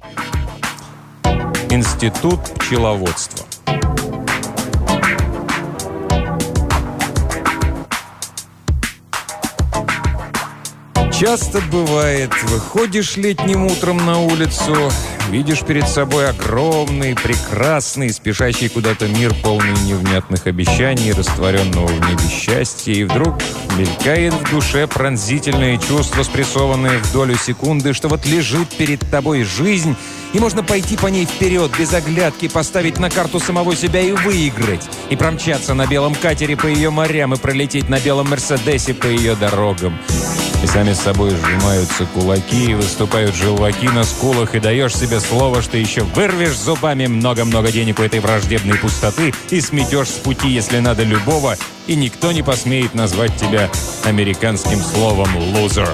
Институт пчеловодства. Часто бывает, выходишь летним утром на улицу, видишь перед собой огромный, прекрасный, спешащий куда-то мир, полный невнятных обещаний, растворенного в небе счастья, и вдруг мелькает в душе пронзительное чувство, спрессованное в долю секунды, что вот лежит перед тобой жизнь, и можно пойти по ней вперед, без оглядки, поставить на карту самого себя и выиграть, и промчаться на белом катере по ее морям, и пролететь на белом Мерседесе по ее дорогам. И сами с собой сжимаются кулаки, выступают желваки на скулах, и даешь себе слово, что еще вырвешь зубами много-много денег у этой враждебной пустоты и сметешь с пути, если надо, любого, и никто не посмеет назвать тебя американским словом «лузер».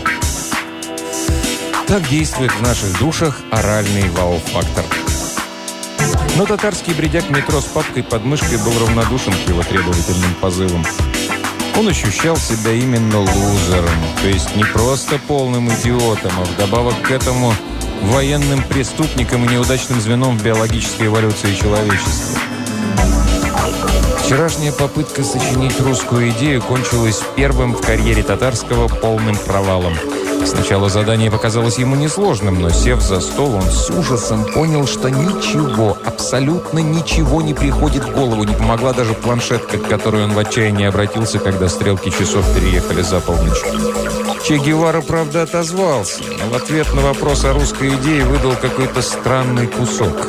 Так действует в наших душах оральный вау-фактор. Но татарский, бредя к метро с папкой под мышкой, был равнодушен к его требовательным позывам. Он ощущал себя именно лузером, то есть не просто полным идиотом, а вдобавок к этому военным преступником и неудачным звеном в биологической эволюции человечества. Вчерашняя попытка сочинить русскую идею кончилась первым в карьере татарского полным провалом. Сначала задание показалось ему несложным, но, сев за стол, он с ужасом понял, что ничего, абсолютно ничего не приходит в голову. Не помогла даже планшетка, к которой он в отчаянии обратился, когда стрелки часов переехали за полночь. Че Гевара, правда, отозвался, но в ответ на вопрос о русской идее выдал какой-то странный кусок.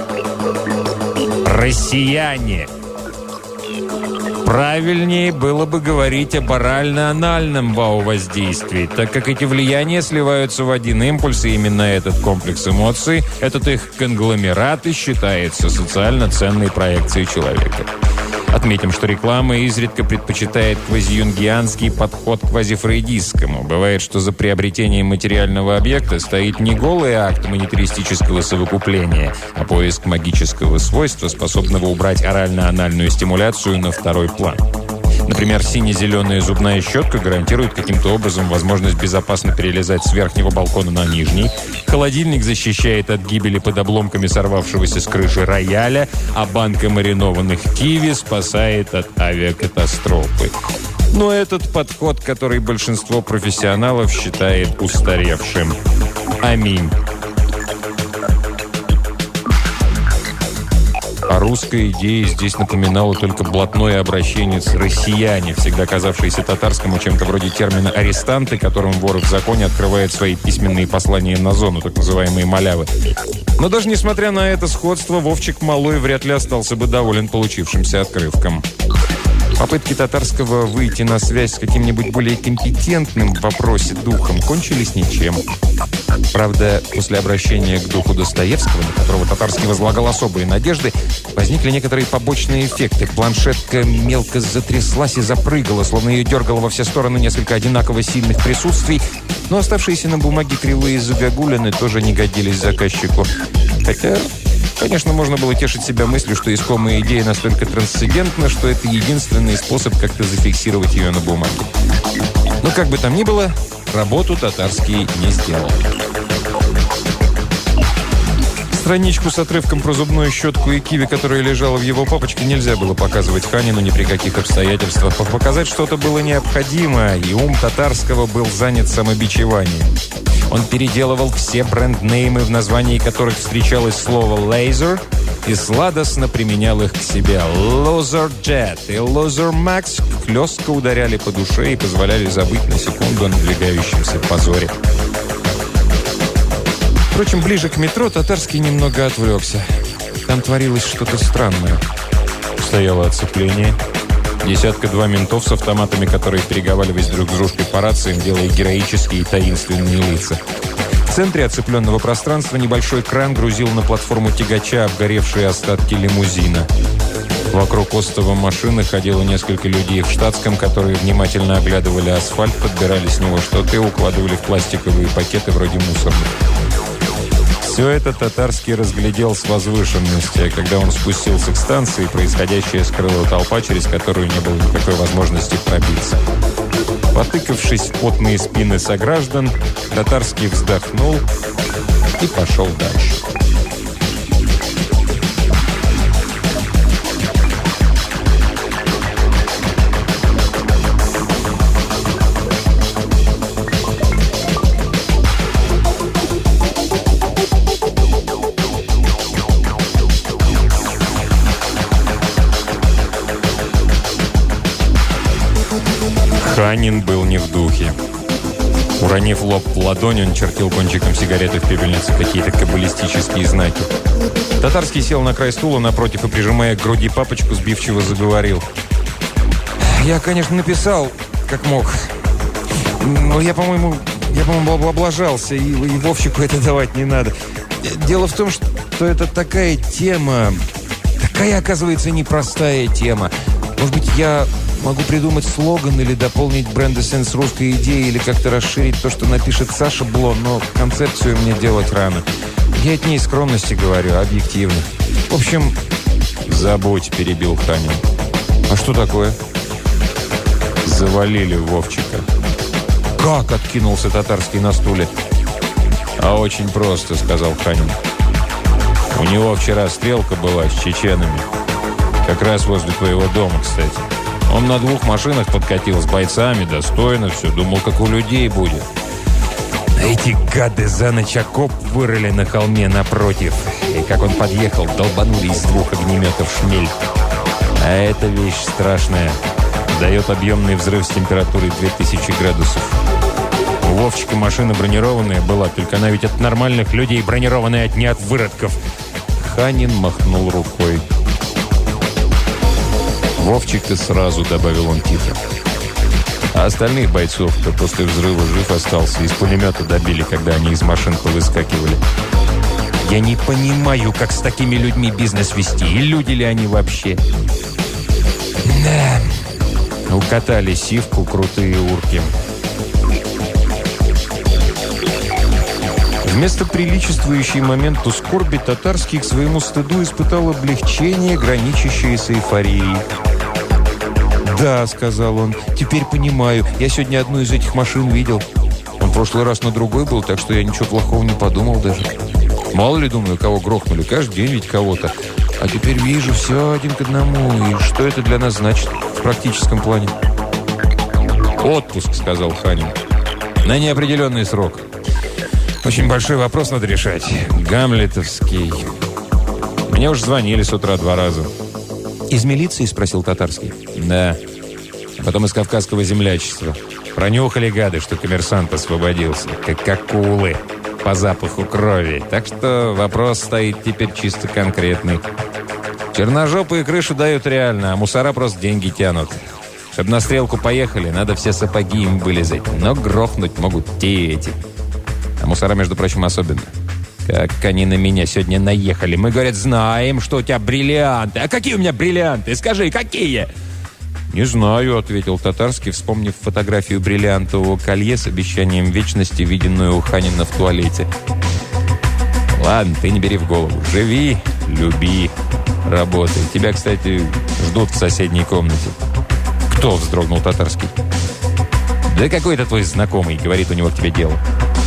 «Россияне!» Правильнее было бы говорить об орально-анальном вау-воздействии, так как эти влияния сливаются в один импульс, и именно этот комплекс эмоций, этот их конгломерат и считается социально ценной проекцией человека. Отметим, что реклама изредка предпочитает квазиюнгианский подход к квазифрейдистскому. Бывает, что за приобретением материального объекта стоит не голый акт монетаристического совокупления, а поиск магического свойства, способного убрать орально-анальную стимуляцию на второй план. Например, сине-зеленая зубная щетка гарантирует каким-то образом возможность безопасно перелезать с верхнего балкона на нижний. Холодильник защищает от гибели под обломками сорвавшегося с крыши рояля, а банка маринованных киви спасает от авиакатастрофы. Но этот подход, который большинство профессионалов считает устаревшим. Аминь. А русская идея здесь напоминала только блатное обращение с «россияне», всегда казавшееся татарскому чем-то вроде термина «арестанты», которым воры в законе открывают свои письменные послания на зону, так называемые малявы. Но даже несмотря на это сходство, Вовчик Малой вряд ли остался бы доволен получившимся отрывком. Попытки татарского выйти на связь с каким-нибудь более компетентным в вопросе духом кончились ничем. Правда, после обращения к духу Достоевского, на которого татарский возлагал особые надежды, возникли некоторые побочные эффекты. Планшетка мелко затряслась и запрыгала, словно ее дергало во все стороны несколько одинаково сильных присутствий, но оставшиеся на бумаге кривые загогулины тоже не годились заказчику. Хотя, конечно, можно было тешить себя мыслью, что искомая идея настолько трансцендентна, что это единственный способ как-то зафиксировать ее на бумаге. Но как бы там ни было, работу татарский не сделал. Страничку с отрывком про зубную щетку и киви, которая лежала в его папочке, нельзя было показывать Ханину ни при каких обстоятельствах. Показать что-то было необходимо, и ум татарского был занят самобичеванием. Он переделывал все бренд-неймы, в названии которых встречалось слово «laser», и сладостно применял их к себе. «Loser Jet» и «Loser Max» хлестко ударяли по душе и позволяли забыть на секунду о надвигающемся позоре. Впрочем, ближе к метро татарский немного отвлекся. Там творилось что-то странное. Стояло оцепление. 1-2 ментов с автоматами, которые, переговариваясь друг с дружкой по рациям, делая героические и таинственные лица. В центре оцепленного пространства небольшой кран грузил на платформу тягача обгоревшие остатки лимузина. Вокруг остова машины ходило несколько людей в штатском, которые внимательно оглядывали асфальт, подбирали с него что-то и укладывали в пластиковые пакеты вроде мусорных. Все это татарский разглядел с возвышенности, а когда он спустился к станции, происходящее скрыла толпа, через которую не было никакой возможности пробиться. Потыкавшись в потные спины сограждан, татарский вздохнул и пошел дальше. Ханин был не в духе. Уронив лоб в ладонь, он чертил кончиком сигареты в пепельнице какие-то каббалистические знаки. Татарский сел на край стула напротив и, прижимая к груди папочку, сбивчиво заговорил. «Я, конечно, написал, как мог. Но я, по-моему, облажался, и Вовчику это давать не надо. Дело в том, что это такая тема, такая, оказывается, непростая тема. Может быть, я могу придумать слоган или дополнить бренд-эссенс русской идеи, или как-то расширить то, что напишет Саша Бло, но концепцию мне делать рано. Я это не из скромности говорю, а объективно. В общем, забудь», — перебил Ханин. «А что такое?» «Завалили Вовчика». «Как?» — откинулся Татарский на стуле. «А очень просто», — сказал Ханин. «У него вчера стрелка была с чеченами. Как раз возле твоего дома, кстати. Он на 2 машинах подкатил с бойцами, достойно все. Думал, как у людей будет. Эти гады за ночь окоп вырыли на холме напротив. И как он подъехал, долбанули из 2 огнеметов шмель. А эта вещь страшная. Дает объемный взрыв с температурой 2000 градусов. У Вовчика машина бронированная была, только она ведь от нормальных людей бронированная, не от выродков». Ханин махнул рукой. «Вовчик-то сразу», — добавил он тихо. А остальных бойцов-то после взрыва жив остался. Из пулемета добили, когда они из машин повыскакивали. Я не понимаю, как с такими людьми бизнес вести. И люди ли они вообще? Да, укатали сивку крутые урки. Вместо приличествующей моменту скорби Татарский к своему стыду испытал облегчение, граничащее с эйфорией. «Да», — сказал он, — «теперь понимаю. Я сегодня одну из этих машин видел. Он в прошлый раз на другой был, так что я ничего плохого не подумал даже. Мало ли, думаю, кого грохнули. Каждый день ведь кого-то. А теперь вижу все 1 к 1. И что это для нас значит в практическом плане?» «Отпуск», — сказал Ханин. «На неопределенный срок. Очень большой вопрос надо решать. Гамлетовский. Мне уж звонили с утра 2 раза». «Из милиции?» – спросил Татарский. «Да. Потом из Кавказского землячества. Пронюхали гады, что коммерсант освободился. Как акулы. По запаху крови. Так что вопрос стоит теперь чисто конкретный. Черножопые крышу дают реально, а мусора просто деньги тянут. Чтобы на стрелку поехали, надо все сапоги им вылезать. Но грохнуть могут те и эти. А мусора, между прочим, особенно. Как они на меня сегодня наехали. Мы, говорят, знаем, что у тебя бриллианты. А какие у меня бриллианты? Скажи, какие?» «Не знаю», — ответил Татарский, вспомнив фотографию бриллиантового колье с обещанием вечности, виденную у Ханина в туалете. «Ладно, ты не бери в голову. Живи, люби, работай. Тебя, кстати, ждут в соседней комнате». «Кто?» — вздрогнул Татарский. «Да какой-то твой знакомый, говорит, у него к тебе дело».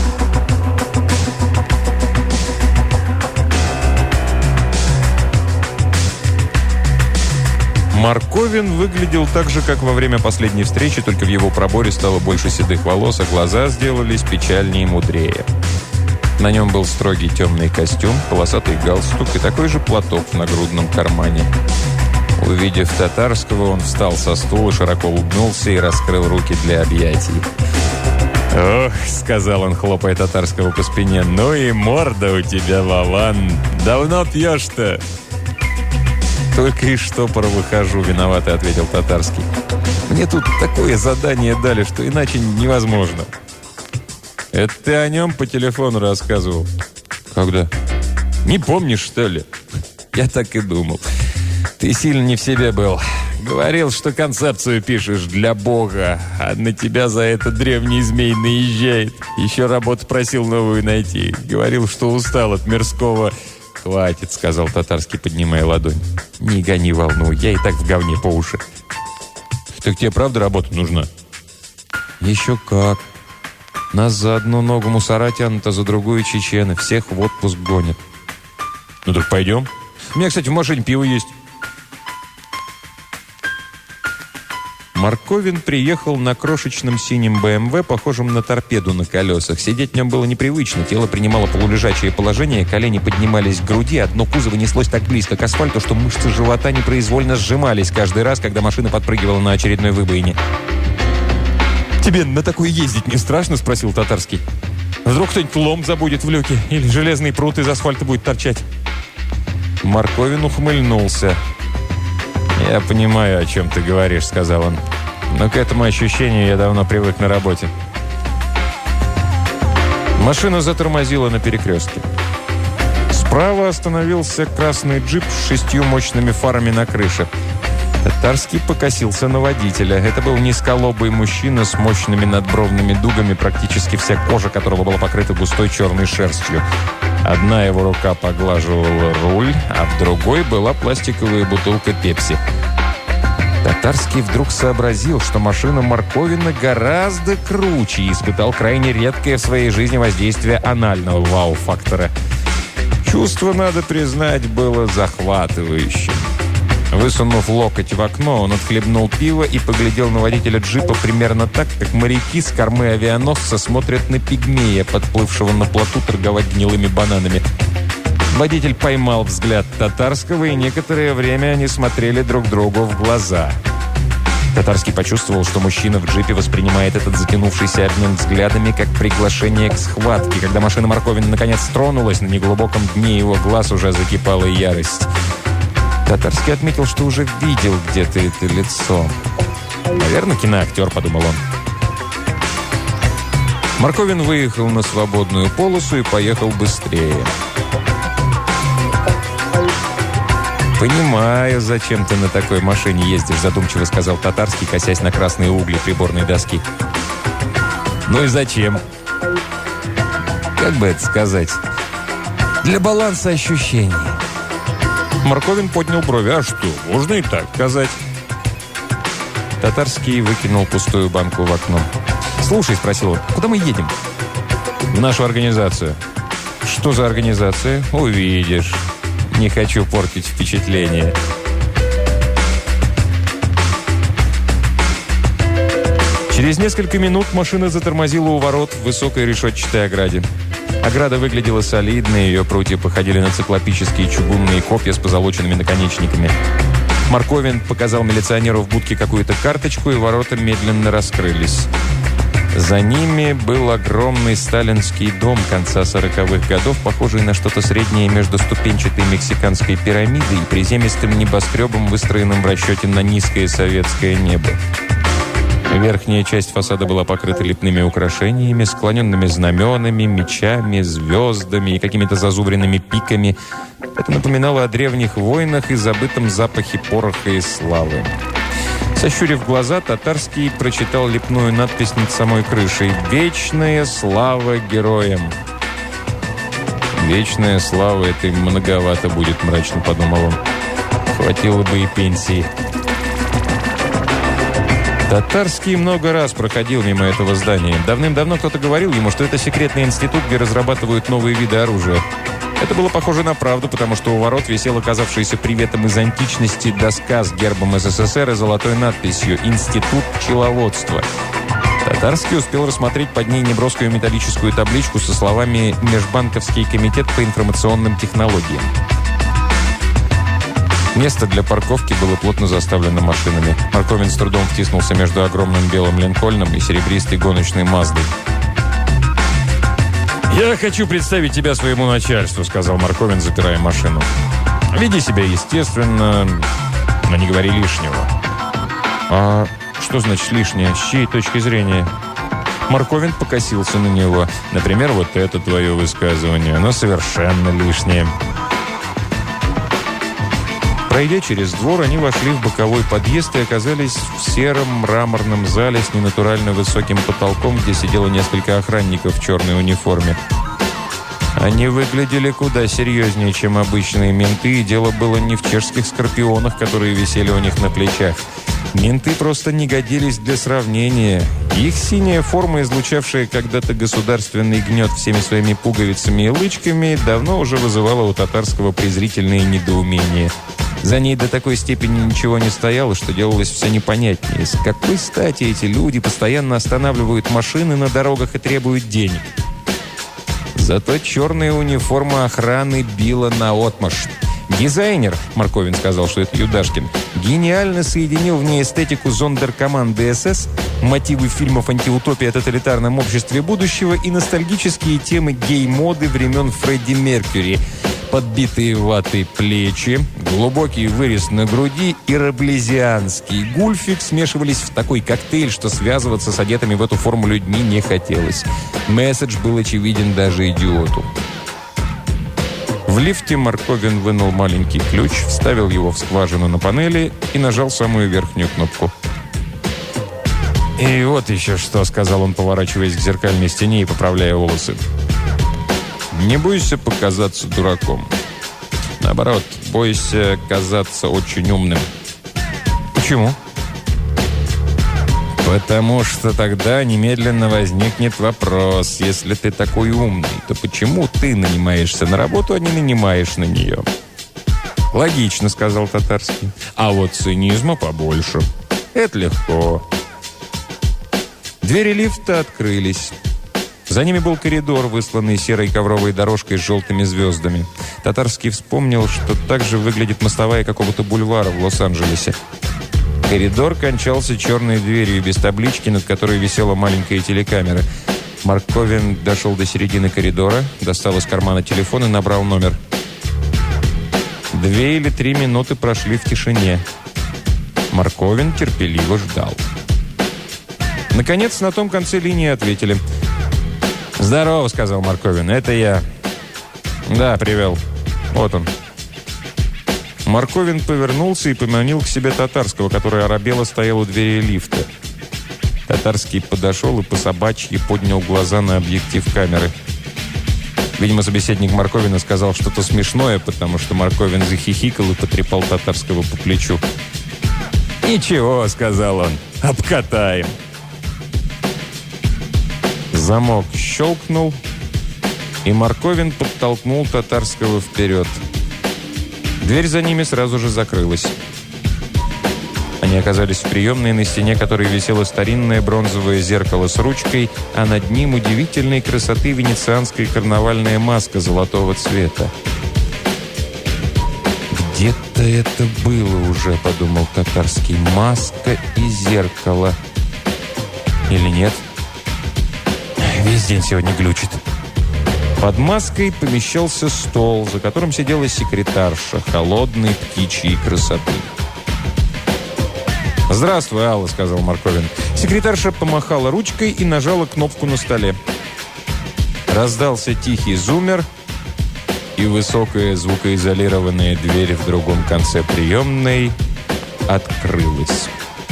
Марковин выглядел так же, как во время последней встречи, только в его проборе стало больше седых волос, а глаза сделались печальнее и мудрее. На нем был строгий темный костюм, полосатый галстук и такой же платок в нагрудном кармане. Увидев Татарского, он встал со стула, широко улыбнулся и раскрыл руки для объятий. «Ох», — сказал он, хлопая Татарского по спине, — «ну и морда у тебя, Вован. Давно пьешь-то?» «Только из штопора выхожу», — виноватый ответил Татарский. «Мне тут такое задание дали, что иначе невозможно». «Это ты о нем по телефону рассказывал?» «Когда?» «Не помнишь, что ли?» «Я так и думал. Ты сильно не в себе был. Говорил, что концепцию пишешь для Бога, а на тебя за это древний змей наезжает. Еще работу просил новую найти. Говорил, что устал от мирского...» «Хватит», — сказал Татарский, поднимая ладонь. «Не гони волну, я и так в говне по уши». «Так тебе правда работа нужна?» «Еще как. Нас за одну ногу мусора тянут, а за другую чечены. Всех в отпуск гонят. Ну так пойдем. У меня, кстати, в машине пиво есть. Марковин приехал на крошечном синем БМВ, похожем на торпеду на колесах. Сидеть в нем было непривычно. Тело принимало полулежачее положение, колени поднимались к груди, а дно кузова неслось так близко к асфальту, что мышцы живота непроизвольно сжимались каждый раз, когда машина подпрыгивала на очередной выбоине. «Тебе на такой ездить не страшно?» – спросил Татарский. «Вдруг кто-нибудь лом забудет в люке или железный прут из асфальта будет торчать?» Марковин ухмыльнулся. «Я понимаю, о чем ты говоришь», — сказал он. «Но к этому ощущению я давно привык на работе». Машина затормозила на перекрестке. Справа остановился красный джип с 6 мощными фарами на крыше. Татарский покосился на водителя. Это был низколобый мужчина с мощными надбровными дугами, практически вся кожа которого была покрыта густой черной шерстью. Одна его рука поглаживала руль, а в другой была пластиковая бутылка пепси. Татарский вдруг сообразил, что машина Марковина гораздо круче и испытал крайне редкое в своей жизни воздействие анального вау-фактора. Чувство, надо признать, было захватывающим. Высунув локоть в окно, он отхлебнул пиво и поглядел на водителя джипа примерно так, как моряки с кормы авианосца смотрят на пигмея, подплывшего на плоту торговать гнилыми бананами. Водитель поймал взгляд Татарского, и некоторое время они смотрели друг другу в глаза. Татарский почувствовал, что мужчина в джипе воспринимает этот затянувшийся обмен взглядами как приглашение к схватке. Когда машина Марковина наконец тронулась, на неглубоком дне его глаз уже закипала ярость. Татарский отметил, что уже видел где-то это лицо. «Наверное, киноактер», — подумал он. Марковин выехал на свободную полосу и поехал быстрее. «Понимаю, зачем ты на такой машине ездишь», — задумчиво сказал Татарский, косясь на красные угли приборной доски. «Ну и зачем?» «Как бы это сказать?» «Для баланса ощущений». Марковин поднял брови. «А что, можно и так сказать?» Татарский выкинул пустую банку в окно. «Слушай», — спросил он, — «куда мы едем?» «В нашу организацию». «Что за организация?» «Увидишь. Не хочу портить впечатление». Через несколько минут машина затормозила у ворот в высокой решетчатой ограде. Ограда выглядела солидно, ее прутья походили на циклопические чугунные копья с позолоченными наконечниками. Марковин показал милиционеру в будке какую-то карточку, и ворота медленно раскрылись. За ними был огромный сталинский дом конца 40-х годов, похожий на что-то среднее между ступенчатой мексиканской пирамидой и приземистым небоскребом, выстроенным в расчете на низкое советское небо. Верхняя часть фасада была покрыта лепными украшениями, склоненными знаменами, мечами, звездами и какими-то зазубренными пиками. Это напоминало о древних войнах и забытом запахе пороха и славы. Сощурив глаза, Татарский прочитал лепную надпись над самой крышей: «Вечная слава героям». «Вечная слава» — это им многовато будет, мрачно подумал он. Хватило бы и пенсии. Татарский много раз проходил мимо этого здания. Давным-давно кто-то говорил ему, что это секретный институт, где разрабатывают новые виды оружия. Это было похоже на правду, потому что у ворот висела казавшаяся приветом из античности доска с гербом СССР и золотой надписью «Институт пчеловодства». Татарский успел рассмотреть под ней неброскую металлическую табличку со словами «Межбанковский комитет по информационным технологиям». Место для парковки было плотно заставлено машинами. Марковин с трудом втиснулся между огромным белым Линкольном и серебристой гоночной Маздой. «Я хочу представить тебя своему начальству», — сказал Марковин, запирая машину. «Веди себя естественно, но не говори лишнего». «А что значит лишнее? С чьей точки зрения?» Марковин покосился на него. «Например, вот это твое высказывание. Оно совершенно лишнее». Пройдя через двор, они вошли в боковой подъезд и оказались в сером мраморном зале с ненатурально высоким потолком, где сидело несколько охранников в черной униформе. Они выглядели куда серьезнее, чем обычные менты, и дело было не в чешских скорпионах, которые висели у них на плечах. Менты просто не годились для сравнения. Их синяя форма, излучавшая когда-то государственный гнет всеми своими пуговицами и лычками, давно уже вызывала у татарского презрительное недоумение. За ней до такой степени ничего не стояло, что делалось все непонятнее. С какой стати эти люди постоянно останавливают машины на дорогах и требуют денег? Зато черная униформа охраны била наотмашь. Дизайнер, Марковин сказал, что это Юдашкин, гениально соединил в ней эстетику зондеркоманды СС, мотивы фильмов антиутопии о тоталитарном обществе будущего и ностальгические темы гей-моды времен Фредди Меркьюри. Подбитые ватой плечи, глубокий вырез на груди и раблезианский гульфик смешивались в такой коктейль, что связываться с одетыми в эту форму людьми не хотелось. Месседж был очевиден даже идиоту. В лифте Марковин вынул маленький ключ, вставил его в скважину на панели и нажал самую верхнюю кнопку. «И вот еще что», — сказал он, поворачиваясь к зеркальной стене и поправляя волосы. «Не бойся показаться дураком. Наоборот, бойся казаться очень умным». «Почему?» «Потому что тогда немедленно возникнет вопрос: если ты такой умный, то почему ты нанимаешься на работу, а не нанимаешь на нее?» «Логично», — сказал Татарский. «А вот цинизма побольше. Это легко». Двери лифта открылись. За ними был коридор, высланный серой ковровой дорожкой с желтыми звездами. Татарский вспомнил, что так же выглядит мостовая какого-то бульвара в Лос-Анджелесе. Коридор кончался черной дверью без таблички, над которой висела маленькая телекамера. Марковин дошел до середины коридора, достал из кармана телефон и набрал номер. 2 или 3 минуты прошли в тишине. Марковин терпеливо ждал. Наконец, на том конце линии ответили. «Здорово», — сказал Марковин, — «это я». «Да, привел. Вот он». Марковин повернулся и поманил к себе Татарского, который оробело стоял у двери лифта. Татарский подошел и по-собачьи поднял глаза на объектив камеры. Видимо, собеседник Марковина сказал что-то смешное, потому что Марковин захихикал и потрепал Татарского по плечу. «Ничего», — сказал он, — «обкатаем». Замок щелкнул, и Марковин подтолкнул Татарского вперед. Дверь за ними сразу же закрылась. Они оказались в приемной, на стене которой висело старинное бронзовое зеркало с ручкой, а над ним удивительной красоты венецианская карнавальная маска золотого цвета. «Где-то это было уже», — подумал Татарский, — «маска и зеркало». Или нет? Весь день сегодня глючит. Под маской помещался стол, за которым сидела секретарша холодной птичьей красоты. «Здравствуй, Алла», — сказал Марковин. Секретарша помахала ручкой и нажала кнопку на столе. Раздался тихий зуммер, и высокая звукоизолированная дверь в другом конце приемной открылась.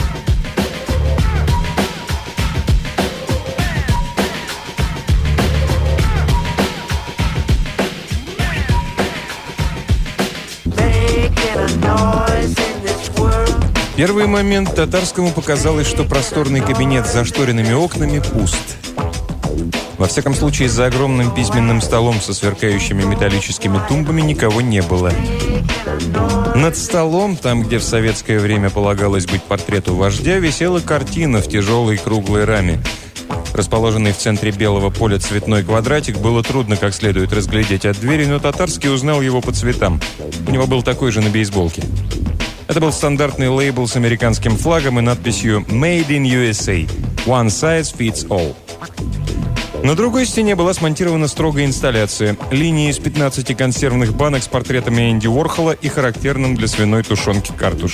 В первый момент Татарскому показалось, что просторный кабинет с зашторенными окнами пуст. Во всяком случае, за огромным письменным столом со сверкающими металлическими тумбами никого не было. Над столом, там, где в советское время полагалось быть портрету вождя, висела картина в тяжелой круглой раме. Расположенный в центре белого поля цветной квадратик было трудно как следует разглядеть от двери, но Татарский узнал его по цветам. У него был такой же на бейсболке. Это был стандартный лейбл с американским флагом и надписью «Made in USA. One size fits all». На другой стене была смонтирована строгая инсталляция. Линии из 15 консервных банок с портретами Энди Уорхола и характерным для свиной тушенки картуш.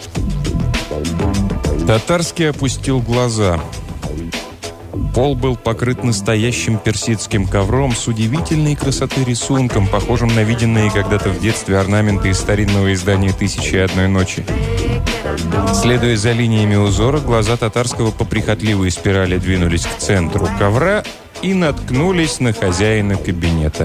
Татарский опустил глаза. Пол был покрыт настоящим персидским ковром с удивительной красотой рисунком, похожим на виденные когда-то в детстве орнаменты из старинного издания «Тысячи и одной ночи». Следуя за линиями узора, глаза Татарского по прихотливой спирали двинулись к центру ковра, и наткнулись на хозяина кабинета.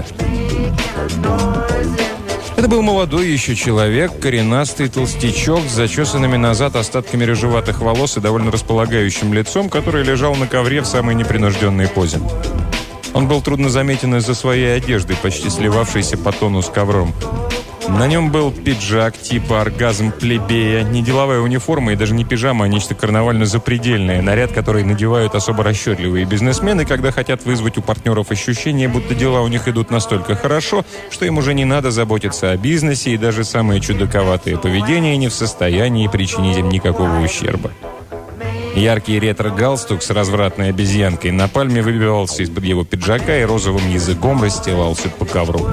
Это был молодой еще человек, коренастый толстячок с зачесанными назад остатками рыжеватых волос и довольно располагающим лицом, который лежал на ковре в самой непринужденной позе. Он был трудно заметен из-за своей одежды, почти сливавшейся по тону с ковром. На нем был пиджак типа оргазм плебея, не деловая униформа и даже не пижама, а нечто карнавально-запредельное, наряд, который надевают особо расчетливые бизнесмены, когда хотят вызвать у партнеров ощущение, будто дела у них идут настолько хорошо, что им уже не надо заботиться о бизнесе, и даже самое чудаковатое поведение не в состоянии причинить им никакого ущерба. Яркий ретро-галстук с развратной обезьянкой на пальме выбивался из-под его пиджака и розовым языком расстилался по ковру.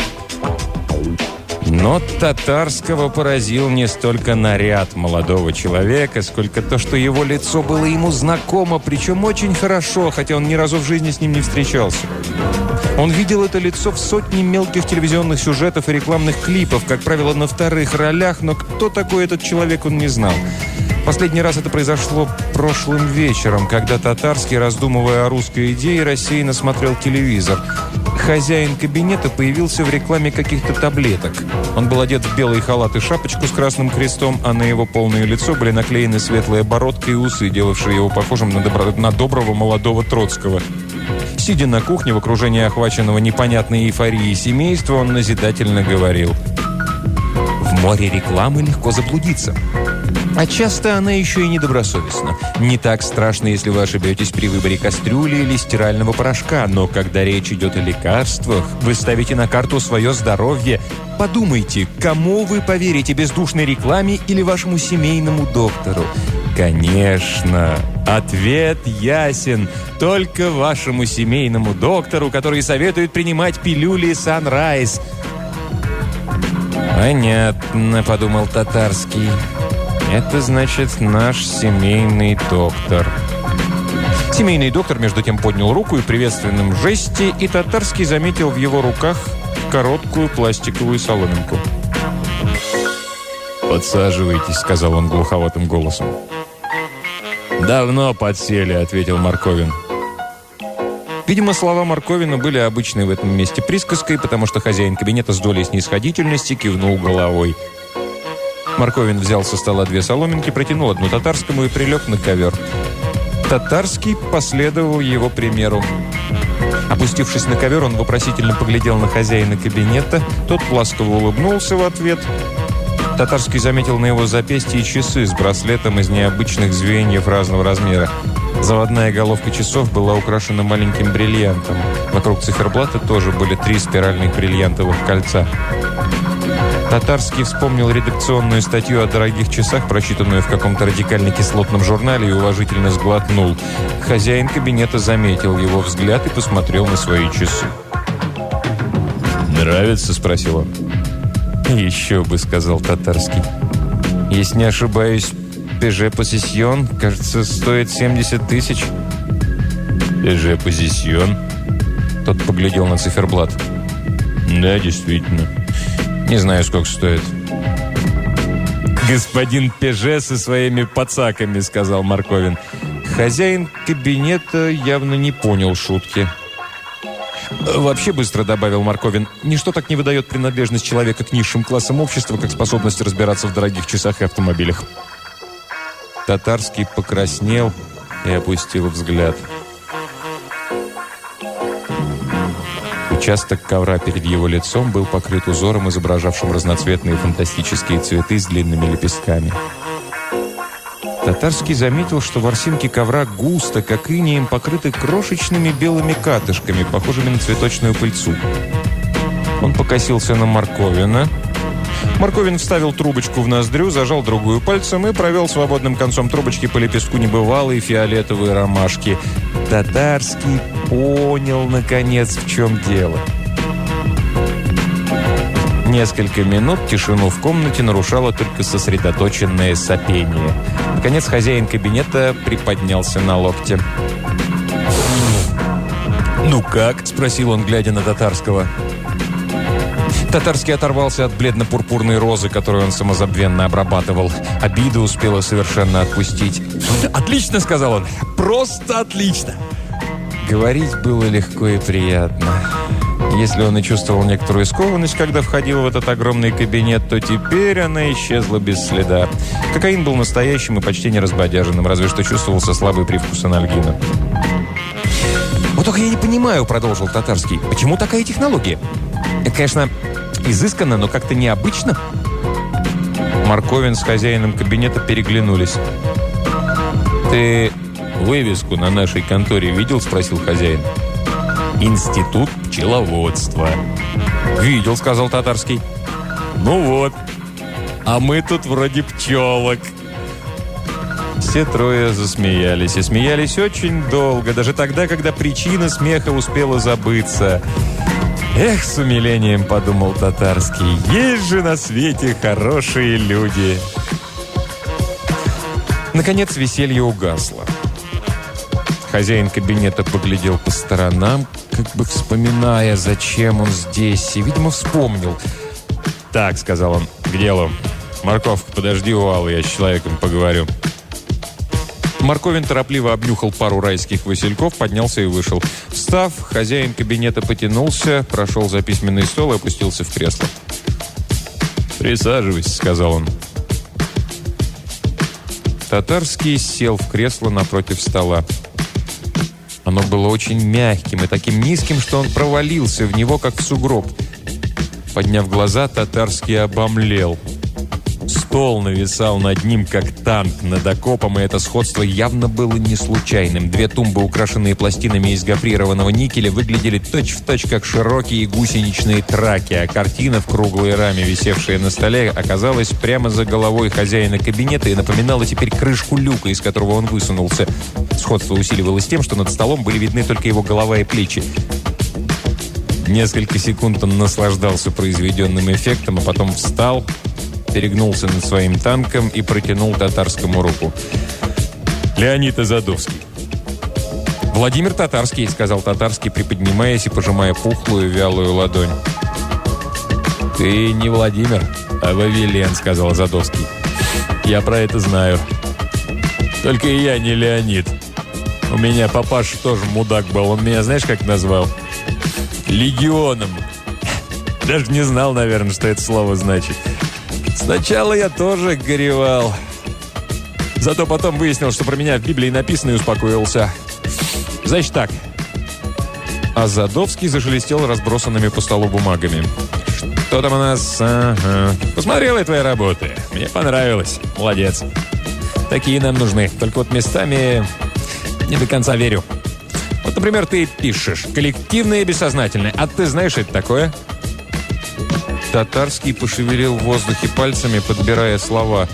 Но Татарского поразил не столько наряд молодого человека, сколько то, что его лицо было ему знакомо, причем очень хорошо, хотя он ни разу в жизни с ним не встречался. Он видел это лицо в сотне мелких телевизионных сюжетов и рекламных клипов, как правило, на вторых ролях, но кто такой этот человек, он не знал. Последний раз это произошло прошлым вечером, когда Татарский, раздумывая о русской идее, рассеянно смотрел телевизор. Хозяин кабинета появился в рекламе каких-то таблеток. Он был одет в белый халат и шапочку с красным крестом, а на его полное лицо были наклеены светлая бородка и усы, делавшие его похожим на доброго молодого Троцкого. Сидя на кухне в окружении охваченного непонятной эйфорией семейства, он назидательно говорил: «В море рекламы легко заблудиться. А часто она еще и недобросовестна. Не так страшно, если вы ошибетесь при выборе кастрюли или стирального порошка, но когда речь идет о лекарствах, вы ставите на карту свое здоровье. Подумайте, кому вы поверите, бездушной рекламе или вашему семейному доктору? Конечно, ответ ясен. Только вашему семейному доктору, который советует принимать пилюли Sunrise». «Понятно», — подумал Татарский. «Это значит наш семейный доктор». Семейный доктор, между тем, поднял руку и приветственном жесте, и Татарский заметил в его руках короткую пластиковую соломинку. «Подсаживайтесь», — сказал он глуховатым голосом. «Давно подсели», — ответил Марковин. Видимо, слова Марковина были обычной в этом месте присказкой, потому что хозяин кабинета с долей снисходительности кивнул головой. Марковин взял со стола 2 соломинки, протянул одну Татарскому и прилег на ковер. Татарский последовал его примеру. Опустившись на ковер, он вопросительно поглядел на хозяина кабинета. Тот ласково улыбнулся в ответ. Татарский заметил на его запястье часы с браслетом из необычных звеньев разного размера. Заводная головка часов была украшена маленьким бриллиантом. Вокруг циферблата тоже были 3 спиральных бриллиантовых кольца. Татарский вспомнил редакционную статью о дорогих часах, прочитанную в каком-то радикально-кислотном журнале, и уважительно сглотнул. Хозяин кабинета заметил его взгляд и посмотрел на свои часы. «Нравится?» – спросил он. «Еще бы», – сказал Татарский. «Если не ошибаюсь, Peugeot Possession, кажется, стоит 70 тысяч». «Peugeot Possession?» Тот поглядел на циферблат. «Да, действительно. Не знаю, сколько стоит». «Господин Пеже со своими пацаками», — сказал Марковин. Хозяин кабинета явно не понял шутки. «Вообще, быстро добавил Марковин, ничто так не выдает принадлежность человека к низшим классам общества, как способность разбираться в дорогих часах и автомобилях». Татарский покраснел и опустил взгляд. Участок ковра перед его лицом был покрыт узором, изображавшим разноцветные фантастические цветы с длинными лепестками. Татарский заметил, что ворсинки ковра густо, как инеем, покрыты крошечными белыми катышками, похожими на цветочную пыльцу. Он покосился на Марковина. Марковин вставил трубочку в ноздрю, зажал другую пальцем и провел свободным концом трубочки по лепестку небывалой фиолетовой ромашки. Татарский понял, наконец, в чем дело. Несколько минут тишину в комнате нарушало только сосредоточенное сопение. Наконец, хозяин кабинета приподнялся на локте. «Ну как?» – спросил он, глядя на Татарского. Татарский оторвался от бледно-пурпурной розы, которую он самозабвенно обрабатывал. Обида успела совершенно отпустить. «Отлично!» – сказал он. «Просто отлично!» Говорить было легко и приятно. Если он и чувствовал некоторую скованность, когда входил в этот огромный кабинет, то теперь она исчезла без следа. Кокаин был настоящим и почти не разбодяженным, разве что чувствовался слабый привкус анальгина. «Вот только я не понимаю», — продолжил Татарский, — «почему такая технология? Это, конечно, изысканно, но как-то необычно». Марковин с хозяином кабинета переглянулись. «Ты вывеску на нашей конторе видел?» — спросил хозяин. «Институт пчеловодства». «Видел», — сказал Татарский. «Ну вот, а мы тут вроде пчелок». Все трое засмеялись. И смеялись очень долго, даже тогда, когда причина смеха успела забыться. «Эх, с умилением», — подумал Татарский, — «есть же на свете хорошие люди». Наконец веселье угасло. Хозяин кабинета поглядел по сторонам, как бы вспоминая, зачем он здесь, и, видимо, вспомнил. «Так», — сказал он, — «к делу. Морковка, подожди у Аллы, я с человеком поговорю». Марковин торопливо обнюхал пару райских васильков, поднялся и вышел. Встав, хозяин кабинета потянулся, прошел за письменный стол и опустился в кресло. «Присаживайся», — сказал он. Татарский сел в кресло напротив стола. Оно было очень мягким и таким низким, что он провалился в него, как в сугроб. Подняв глаза, Татарский обомлел. Стол нависал над ним, как танк над окопом, и это сходство явно было не случайным. Две тумбы, украшенные пластинами из гофрированного никеля, выглядели точь-в-точь, как широкие гусеничные траки, а картина в круглой раме, висевшая на столе, оказалась прямо за головой хозяина кабинета и напоминала теперь крышку люка, из которого он высунулся. Сходство усиливалось тем, что над столом были видны только его голова и плечи. Несколько секунд он наслаждался произведенным эффектом, а потом встал, перегнулся над своим танком и протянул Татарскому руку. «Леонид Азадовский». «Владимир Татарский», — сказал Татарский, приподнимаясь и пожимая пухлую, вялую ладонь. «Ты не Владимир, а Вавилен», — сказал Азадовский. «Я про это знаю. Только и я не Леонид. У меня папаша тоже мудак был. Он меня, знаешь, как назвал? Легионом. Даже не знал, наверное, что это слово значит. Сначала я тоже горевал. Зато потом выяснил, что про меня в Библии написано, и успокоился. Значит так». А Задовский зашелестел разбросанными по столу бумагами. «Что там у нас? Ага. Посмотрел я твои работы. Мне понравилось. Молодец. Такие нам нужны. Только вот местами не до конца верю. Вот, например, ты пишешь «коллективное и бессознательное». А ты знаешь, что это такое?» Татарский пошевелил в воздухе пальцами, подбирая слова.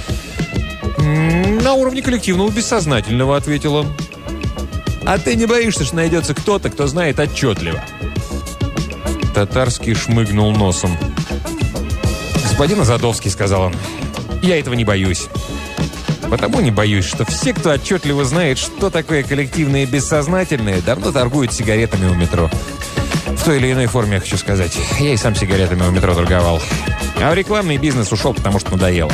«На уровне коллективного бессознательного», — ответил он. «А ты не боишься, что найдется кто-то, кто знает отчетливо?» Татарский шмыгнул носом. «Господин Азадовский», — сказал он, — «я этого не боюсь. Потому не боюсь, что все, кто отчетливо знает, что такое коллективное и бессознательное, давно торгуют сигаретами у метро. В той или иной форме, я хочу сказать. Я и сам сигаретами у метро торговал. А в рекламный бизнес ушел, потому что надоело».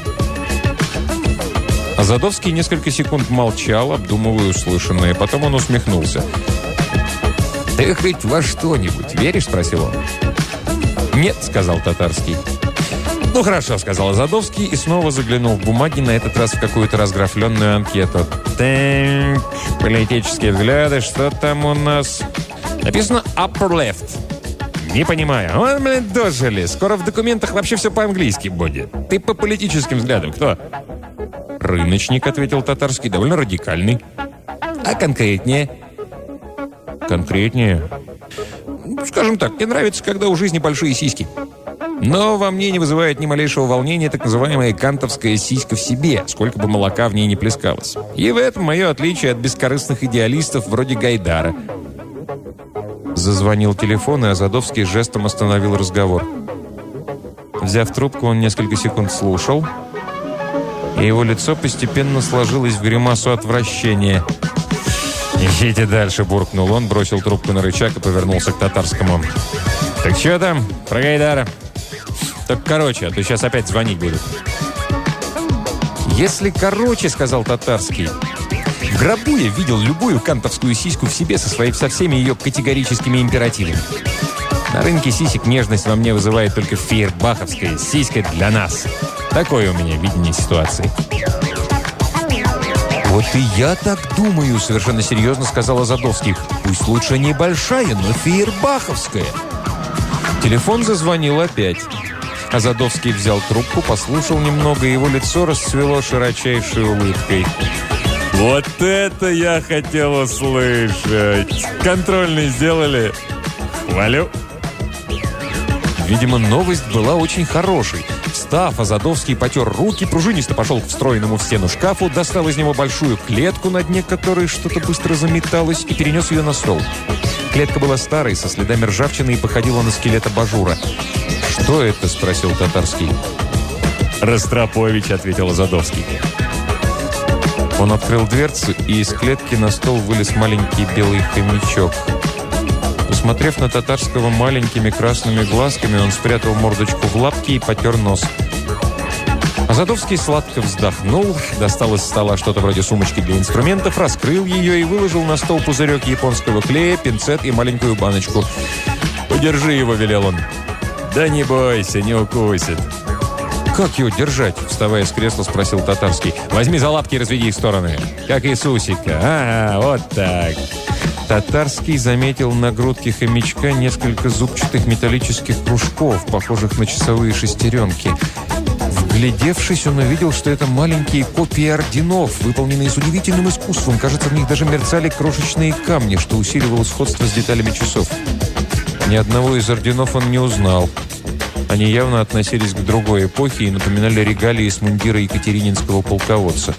Азадовский несколько секунд молчал, обдумывая услышанное. Потом он усмехнулся. «Ты хоть во что-нибудь веришь?» — спросил он. «Нет», — сказал Татарский. «Ну хорошо», — сказал Азадовский и снова заглянул в бумаги, на этот раз в какую-то разграфленную анкету. «Так, политические взгляды, что там у нас?» Написано «upper left». «Не понимаю». «Вон, блин, дожили. Скоро в документах вообще все по-английски будет. Ты по политическим взглядам кто?» «Рыночник», — ответил Татарский, — «довольно радикальный». «А конкретнее?» «Конкретнее?» «Скажем так, мне нравится, когда у жизни большие сиськи. Но во мне не вызывает ни малейшего волнения так называемая кантовская сиська в себе, сколько бы молока в ней не плескалось. И в этом мое отличие от бескорыстных идеалистов вроде Гайдара». Зазвонил телефон, и Азадовский жестом остановил разговор. Взяв трубку, он несколько секунд слушал, и его лицо постепенно сложилось в гримасу отвращения. «Ищите дальше», — буркнул он, бросил трубку на рычаг и повернулся к Татарскому. «Так что там про Гайдара? Только короче, а то сейчас опять звонить будут». «Если короче», — сказал Татарский, — «в гробу я видел любую кантовскую сиську в себе со всеми ее категорическими императивами. На рынке сисек нежность во мне вызывает только фейербаховская сиська для нас. Такое у меня видение ситуации. «Вот и я так думаю», — совершенно серьезно сказал Азадовский. «Пусть лучше небольшая, но фейербаховская». Телефон зазвонил опять. Азадовский взял трубку, послушал немного, и его лицо расцвело широчайшей улыбкой. «Вот это я хотел услышать! Контрольный сделали? Хвалю!» Видимо, новость была очень хорошей. Встав, Азадовский потер руки, пружинисто пошел к встроенному в стену шкафу, достал из него большую клетку, на дне которой что-то быстро заметалось, и перенес ее на стол. Клетка была старой, со следами ржавчины, и походила на скелет абажура. «Что это?» – спросил Татарский. «Ростропович», – ответил Азадовский. Он открыл дверцу, и из клетки на стол вылез маленький белый хомячок. Посмотрев на Татарского маленькими красными глазками, он спрятал мордочку в лапки и потер нос. Азадовский сладко вздохнул, достал из стола что-то вроде сумочки для инструментов, раскрыл ее и выложил на стол пузырек японского клея, пинцет и маленькую баночку. «Удержи его», — велел он. «Да не бойся, не укусит». «Как его держать?» — вставая с кресла, спросил Татарский. «Возьми за лапки и разведи их в стороны. Как Иисусика. Ага, вот так». Татарский заметил на грудке хомячка несколько зубчатых металлических кружков, похожих на часовые шестеренки. Вглядевшись, он увидел, что это маленькие копии орденов, выполненные с удивительным искусством. Кажется, в них даже мерцали крошечные камни, что усиливало сходство с деталями часов. Ни одного из орденов он не узнал. Они явно относились к другой эпохе и напоминали регалии с мундира екатерининского полководца.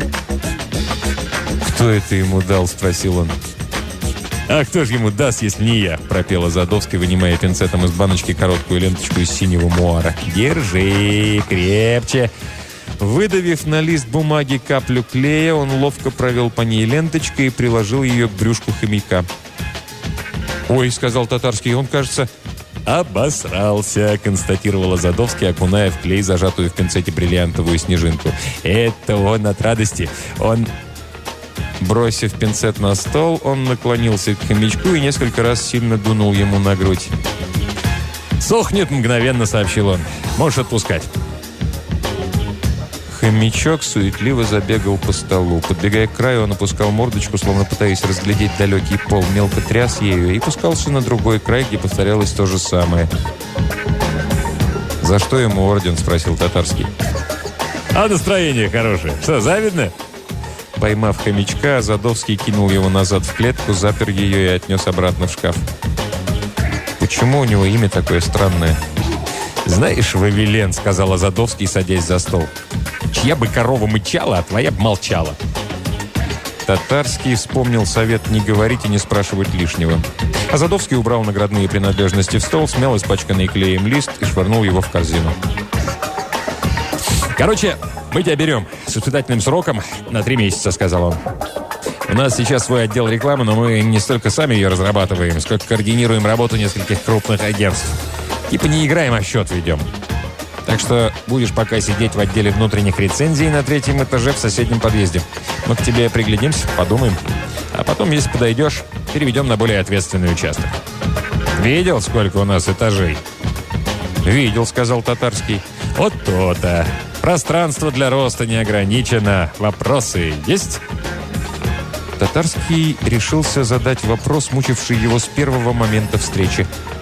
«Кто это ему дал?» – спросил он. «А кто же ему даст, если не я?» – пропел Азадовский, вынимая пинцетом из баночки короткую ленточку из синего муара. «Держи, крепче!» Выдавив на лист бумаги каплю клея, он ловко провел по ней ленточкой и приложил ее к брюшку хомяка. «Ой», – сказал Татарский, – «он, кажется...» «Обосрался», – констатировал Азадовский, окуная в клей зажатую в пинцете бриллиантовую снежинку. «Это он от радости. Он...» Бросив пинцет на стол, он наклонился к хомячку и несколько раз сильно дунул ему на грудь. «Сохнет мгновенно», — сообщил он. «Можешь отпускать». Хомячок суетливо забегал по столу. Подбегая к краю, он опускал мордочку, словно пытаясь разглядеть далекий пол, мелко тряс ею и пускался на другой край, где повторялось то же самое. «За что ему орден?» — спросил Татарский. «А настроение хорошее. Что, завидно?» Поймав хомячка, Азадовский кинул его назад в клетку, запер ее и отнес обратно в шкаф. «Почему у него имя такое странное?» «Знаешь, Вавилен», — сказал Азадовский, садясь за стол. «Чья бы корова мычала, а твоя бы молчала». Татарский вспомнил совет не говорить и не спрашивать лишнего. Азадовский убрал наградные принадлежности в стол, смял испачканный клеем лист и швырнул его в корзину. «Короче, мы тебя берем с испытательным сроком на 3 месяца», — сказал он. «У нас сейчас свой отдел рекламы, но мы не столько сами ее разрабатываем, сколько координируем работу нескольких крупных агентств. Типа не играем, а счет ведем. Так что будешь пока сидеть в отделе внутренних рецензий на 3-м этаже в соседнем подъезде. Мы к тебе приглядимся, подумаем. А потом, если подойдешь, переведем на более ответственный участок». «Видел, сколько у нас этажей?» «Видел», — сказал Татарский. «Вот то-то. Пространство для роста не ограничено. Вопросы есть?» Татарский решился задать вопрос, мучивший его с первого момента встречи.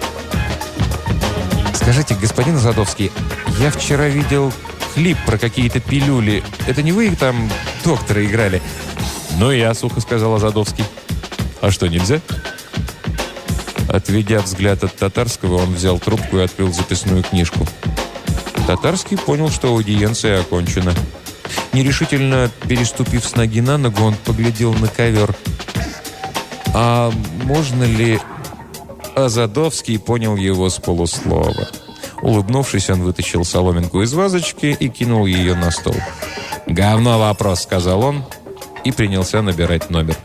«Скажите, господин Азадовский, я вчера видел клип про какие-то пилюли. Это не вы там доктора играли?» «Ну, я», — сухо сказал Азадовский. «А что, нельзя?» Отведя взгляд от Татарского, он взял трубку и открыл записную книжку. Татарский понял, что аудиенция окончена. Нерешительно переступив с ноги на ногу, он поглядел на ковер. «А можно ли...» Азадовский понял его с полуслова. Улыбнувшись, он вытащил соломинку из вазочки и кинул ее на стол. «Говно вопрос», — сказал он, и принялся набирать номер.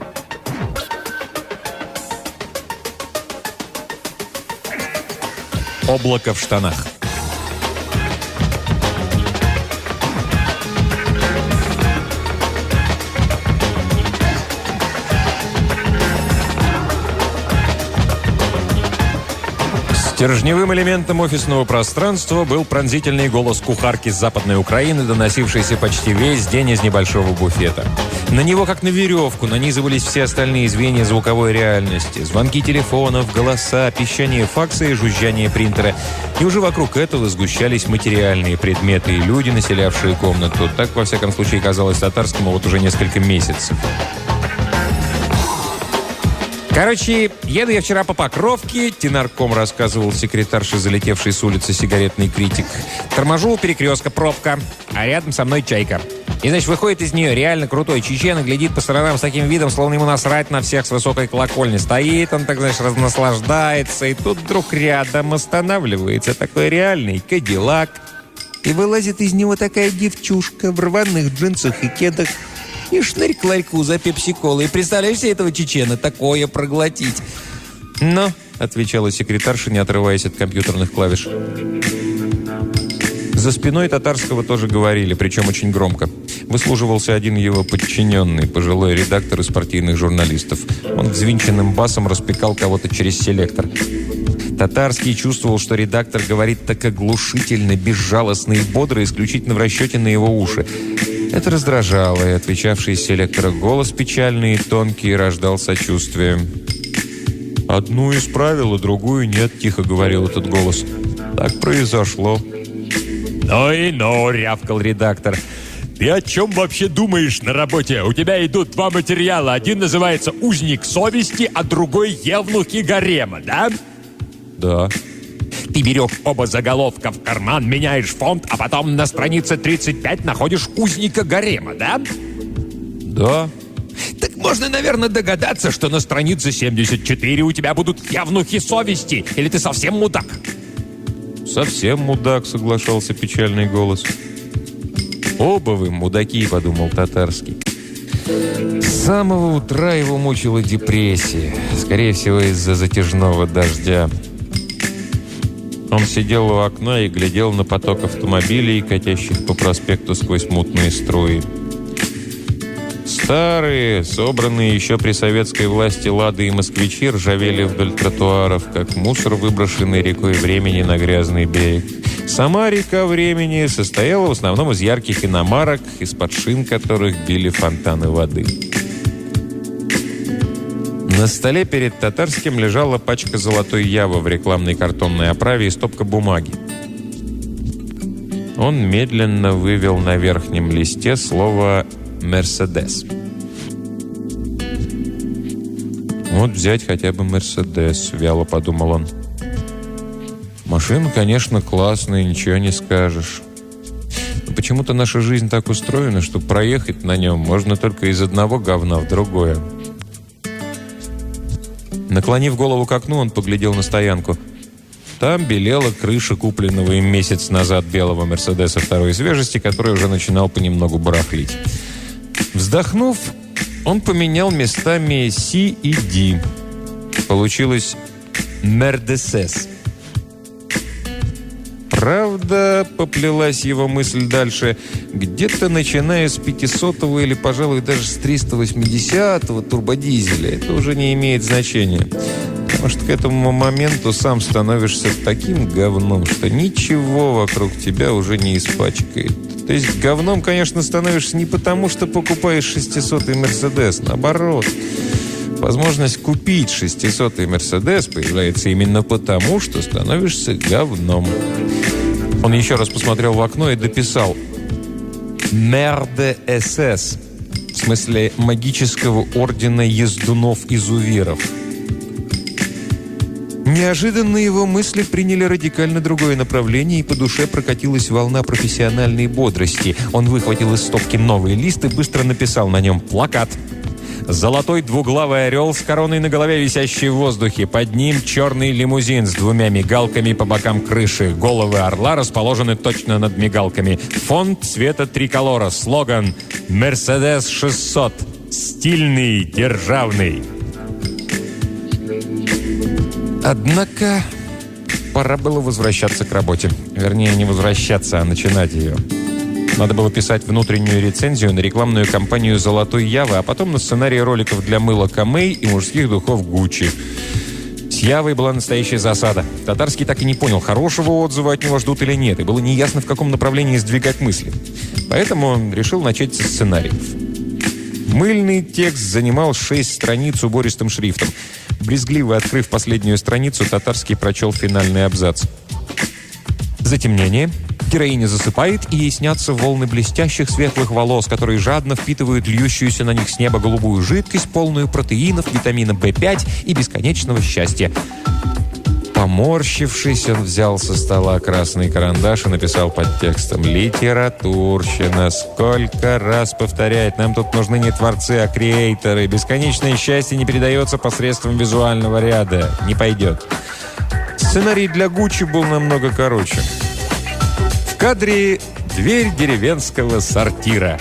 Облако в штанах. Стержневым элементом офисного пространства был пронзительный голос кухарки с Западной Украины, доносившийся почти весь день из небольшого буфета. На него, как на веревку, нанизывались все остальные звенья звуковой реальности. Звонки телефонов, голоса, пищание факса и жужжание принтера. И уже вокруг этого сгущались материальные предметы и люди, населявшие комнату. Так, во всяком случае, казалось Татарскому вот уже несколько месяцев. «Короче, еду я вчера по Покровке», — тенарком рассказывал секретарше, залетевший с улицы сигаретный критик. «Торможу у перекрестка, пробка, а рядом со мной чайка. И, значит, выходит из нее реально крутой чечен и глядит по сторонам с таким видом, словно ему насрать на всех с высокой колокольни. Стоит он, так, знаешь, наслаждается, и тут вдруг рядом останавливается такой реальный кадиллак. И вылазит из него такая девчушка в рваных джинсах и кедах, и шнырь к ларьку за пепси-колой. И представляешь себе этого чечена такое проглотить?» «Но», — отвечала секретарша, не отрываясь от компьютерных клавиш. За спиной Татарского тоже говорили, причем очень громко. Выслуживался один его подчиненный, пожилой редактор из партийных журналистов. Он взвинченным басом распекал кого-то через селектор. Татарский чувствовал, что редактор говорит так оглушительно, безжалостно и бодро, исключительно в расчете на его уши. Это раздражало, и отвечавший из селектора голос печальный и тонкий рождал сочувствие. «Одну исправил, а другую нет», — тихо говорил этот голос. «Так произошло». «Ну и ну», — рявкал редактор. «Ты о чем вообще думаешь на работе? У тебя идут два материала. Один называется «Узник совести», а другой «Евнухи гарема», да?» «Да». Ты берешь оба заголовка в карман, меняешь фонд, а потом на странице 35 находишь узника гарема, да? «Да». Так можно, наверное, догадаться, что на странице 74 у тебя будут явнухи совести. Или ты совсем мудак? «Совсем мудак», — соглашался печальный голос. «Оба вы мудаки», — подумал Татарский. С самого утра его мучила депрессия, скорее всего, из-за затяжного дождя. Он сидел у окна и глядел на поток автомобилей, катящих по проспекту сквозь мутные струи. Старые, собранные еще при советской власти «Лады» и «Москвичи» ржавели вдоль тротуаров, как мусор, выброшенный рекой времени на грязный берег. Сама река времени состояла в основном из ярких иномарок, из-под шин которых били фонтаны воды. На столе перед Татарским лежала пачка золотой явы в рекламной картонной оправе и стопка бумаги. Он медленно вывел на верхнем листе слово «Мерседес». «Вот взять хотя бы Мерседес», — вяло подумал он. «Машина, конечно, классная, ничего не скажешь. Но почему-то наша жизнь так устроена, что проехать на нем можно только из одного говна в другое». Наклонив голову к окну, он поглядел на стоянку. Там белела крыша купленного им месяц назад белого «Мерседеса» второй свежести, который уже начинал понемногу барахлить. Вздохнув, он поменял местами «Си» и «Ди». Получилось «Мердесес». Правда, поплелась его мысль дальше, где-то начиная с 500-го или, пожалуй, даже с 380-го турбодизеля. Это уже не имеет значения. Потому что к этому моменту сам становишься таким говном, что ничего вокруг тебя уже не испачкает. То есть говном, конечно, становишься не потому, что покупаешь 600-й «Мерседес». Наоборот, возможность купить 600-й «Мерседес» появляется именно потому, что становишься говном. Он еще раз посмотрел в окно и дописал «Мерде-СС», в смысле магического ордена ездунов-изуверов. Неожиданно его мысли приняли радикально другое направление, и по душе прокатилась волна профессиональной бодрости. Он выхватил из стопки новый лист и быстро написал на нем плакат. Золотой двуглавый орел с короной на голове, висящий в воздухе. Под ним черный лимузин с двумя мигалками по бокам крыши. Головы орла расположены точно над мигалками. Фонд цвета триколора. Слоган «Мерседес 600». Стильный, державный. Однако пора было возвращаться к работе. Вернее, не возвращаться, а начинать ее. Надо было писать внутреннюю рецензию на рекламную кампанию «Золотой Явы», а потом на сценарий роликов для мыла «Камей» и мужских духов «Гуччи». Явой была настоящая засада. Татарский так и не понял, хорошего отзыва от него ждут или нет, и было неясно, в каком направлении сдвигать мысли. Поэтому он решил начать со сценариев. Мыльный текст занимал 6 страниц убористым шрифтом. Брезгливо открыв последнюю страницу, Татарский прочел финальный абзац. Затемнение. Героиня засыпает, и ей снятся волны блестящих светлых волос, которые жадно впитывают льющуюся на них с неба голубую жидкость, полную протеинов, витамина В5 и бесконечного счастья. Поморщившись, он взял со стола красный карандаш и написал под текстом: «Литературщина. Сколько раз повторять? Нам тут нужны не творцы, а креаторы. Бесконечное счастье не передается посредством визуального ряда. Не пойдет». Сценарий для Гуччи был намного короче. В кадре дверь деревенского сортира.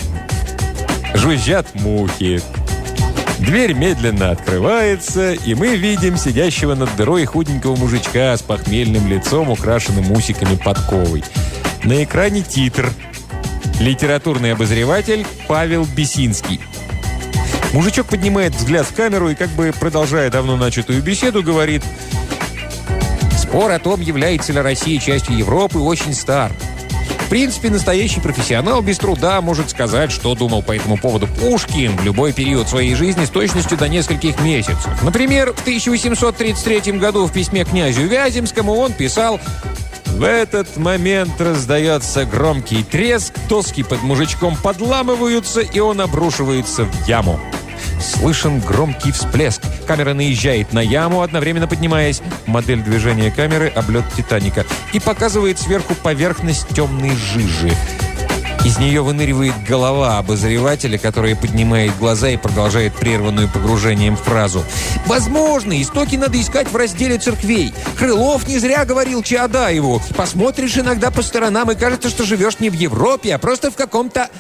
Жужжат мухи. Дверь медленно открывается, и мы видим сидящего над дырой худенького мужичка с похмельным лицом, украшенным усиками подковой. На экране титр. Литературный обозреватель Павел Бесинский. Мужичок поднимает взгляд в камеру и, как бы продолжая давно начатую беседу, говорит: «Спор о том, является ли Россия частью Европы, очень стар. В принципе, настоящий профессионал без труда может сказать, что думал по этому поводу Пушкин в любой период своей жизни с точностью до нескольких месяцев. Например, в 1833 году в письме князю Вяземскому он писал: «В этот момент раздается громкий треск, доски под мужичком подламываются, и он обрушивается в яму. Слышен громкий всплеск. Камера наезжает на яму, одновременно поднимаясь. Модель движения камеры — облет Титаника. И показывает сверху поверхность темной жижи. Из нее выныривает голова обозревателя, которая поднимает глаза и продолжает прерванную погружением фразу. Возможно, истоки надо искать в разделе церквей. Крылов не зря говорил Чаадаеву: посмотришь иногда по сторонам, и кажется, что живешь не в Европе, а просто в каком-то...»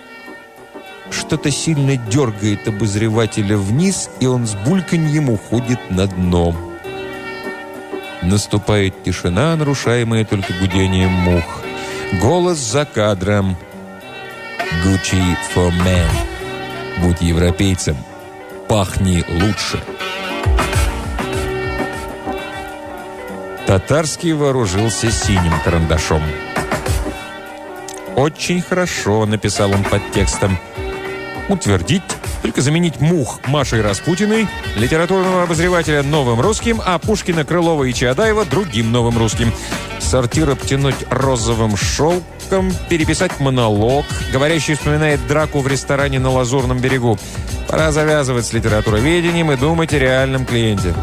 Что-то сильно дергает обозревателя вниз, и он с бульканьем уходит на дно. Наступает тишина, нарушаемая только гудением мух. Голос за кадром. «Gucci for men. Будь европейцем. Пахни лучше». Татарский вооружился синим карандашом. «Очень хорошо», — написал он под текстом. «Утвердить, только заменить мух Машей Распутиной, литературного обозревателя новым русским, а Пушкина, Крылова и Чаадаева другим новым русским. Сортир обтянуть розовым шелком, переписать монолог. Говорящий вспоминает драку в ресторане на Лазурном берегу. Пора завязывать с литературоведением и думать о реальном клиенте».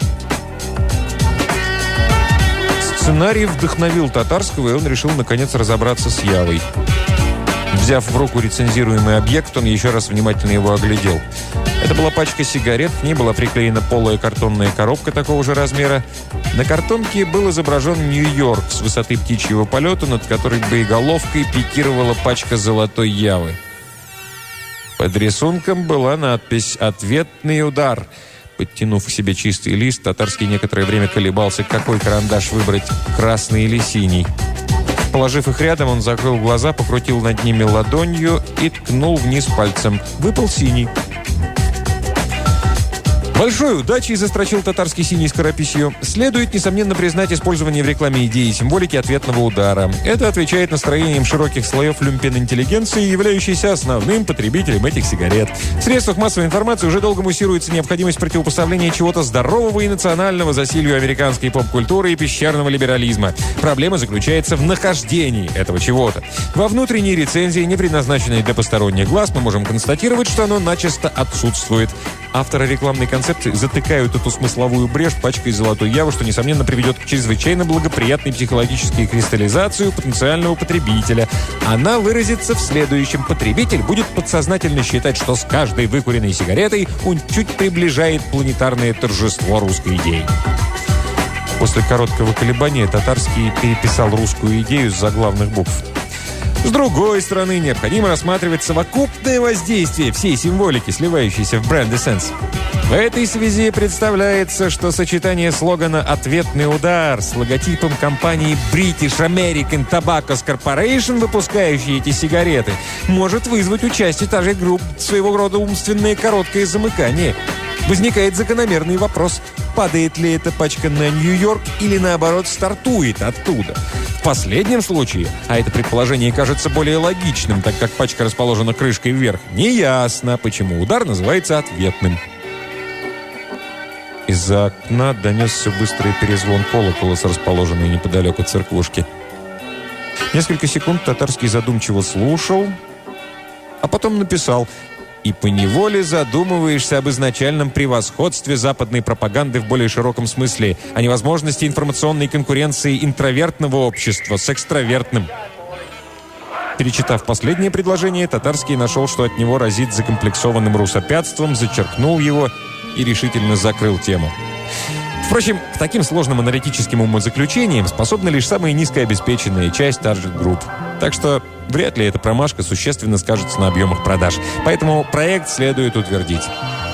Сценарий вдохновил Татарского, и он решил наконец разобраться с Явой. Взяв в руку рецензируемый объект, он еще раз внимательно его оглядел. Это была пачка сигарет, к ней была приклеена полая картонная коробка такого же размера. На картонке был изображен Нью-Йорк с высоты птичьего полета, над которой боеголовкой пикировала пачка золотой Явы. Под рисунком была надпись «Ответный удар». Подтянув к себе чистый лист, Татарский некоторое время колебался, какой карандаш выбрать, красный или синий. Положив их рядом, он закрыл глаза, покрутил над ними ладонью и ткнул вниз пальцем. Выпал синий. Большой удачей, застрочил Татарский синий скорописью, следует, несомненно, признать использование в рекламе идеи и символики ответного удара. Это отвечает настроениям широких слоев люмпен-интеллигенции, являющейся основным потребителем этих сигарет. В средствах массовой информации уже долго муссируется необходимость противопоставления чего-то здорового и национального засилью американской поп-культуры и пещерного либерализма. Проблема заключается в нахождении этого чего-то. Во внутренней рецензии, не предназначенной для посторонних глаз, мы можем констатировать, что оно начисто отсутствует. Авторы рекламной концепции затыкают эту смысловую брешь пачкой золотой явы, что, несомненно, приведет к чрезвычайно благоприятной психологической кристаллизации потенциального потребителя. Она выразится в следующем. Потребитель будет подсознательно считать, что с каждой выкуренной сигаретой он чуть приближает планетарное торжество русской идеи. После короткого колебания Татарский переписал русскую идею с заглавных букв. С другой стороны, необходимо рассматривать совокупное воздействие всей символики, сливающейся в бренд-эссенс. В этой связи представляется, что сочетание слогана «Ответный удар» с логотипом компании British American Tobacco Corporation, выпускающей эти сигареты, может вызвать у части даже групп своего рода умственное короткое замыкание. Возникает закономерный вопрос: падает ли эта пачка на Нью-Йорк или, наоборот, стартует оттуда. В последнем случае, а это предположение кажется более логичным, так как пачка расположена крышкой вверх, неясно, почему удар называется ответным. Из-за окна донесся быстрый перезвон колокола с расположенной неподалеку церквушки. Несколько секунд Татарский задумчиво слушал, а потом написал: «И поневоле задумываешься об изначальном превосходстве западной пропаганды в более широком смысле, о невозможности информационной конкуренции интровертного общества с экстравертным». Перечитав последнее предложение, Татарский нашел, что от него разит закомплексованным русопятством, зачеркнул его и решительно закрыл тему. Впрочем, к таким сложным аналитическим умозаключениям способна лишь самая низкообеспеченная часть таргет-групп. Так что вряд ли эта промашка существенно скажется на объемах продаж. Поэтому проект следует утвердить.